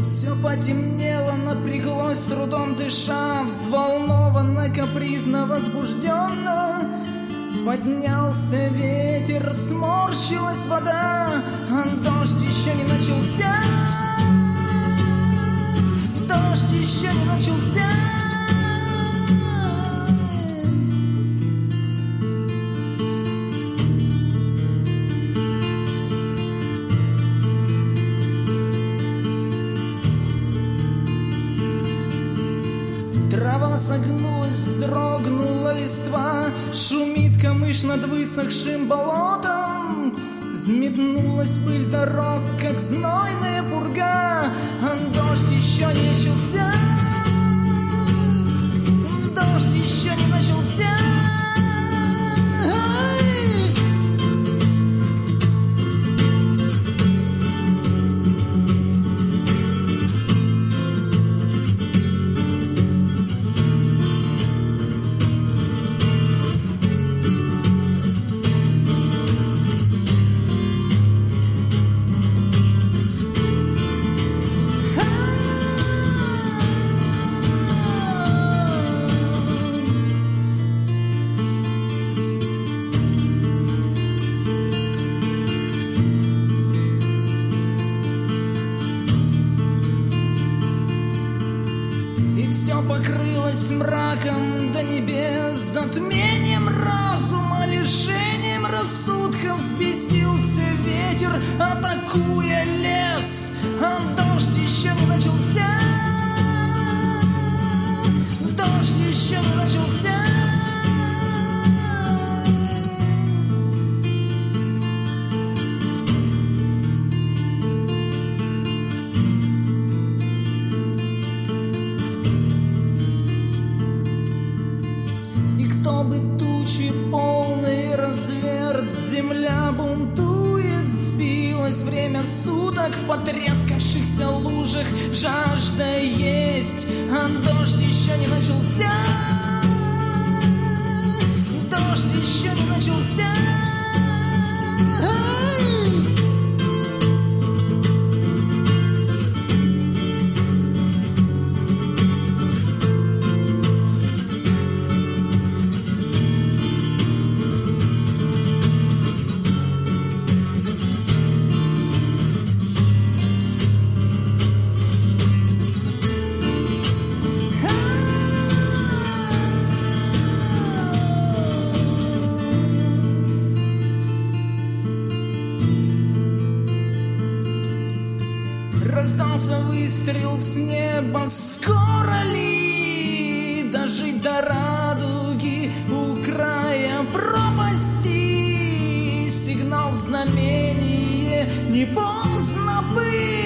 Все потемнело, напряглось, с трудом дыша, взволнованно, капризно, возбужденно. Поднялся ветер, сморщилась вода, а дождь еще не начался. Дождь еще не начался. Трава согнулась, вздрогнула листва, шумит камыш над высохшим болотом. Взметнулась пыль дорог, как знойная пурга, а дождь еще не начался. Дождь еще не начался. Все покрылось мраком до небес, затмением разума, лишением рассудка. Взбесился ветер, атакуя лес, а дождь еще не начался. Дождь еще не начался. Кто бы тучи полные разверз, земля бунтует, сбилось время суток в потрескавшихся лужах, жажда есть, а дождь еще не начался. Дождь еще не начался. Раздался выстрел с неба, скоро ли дожить до радуги у края пропасти? Сигнал, знамение, не поздно быть.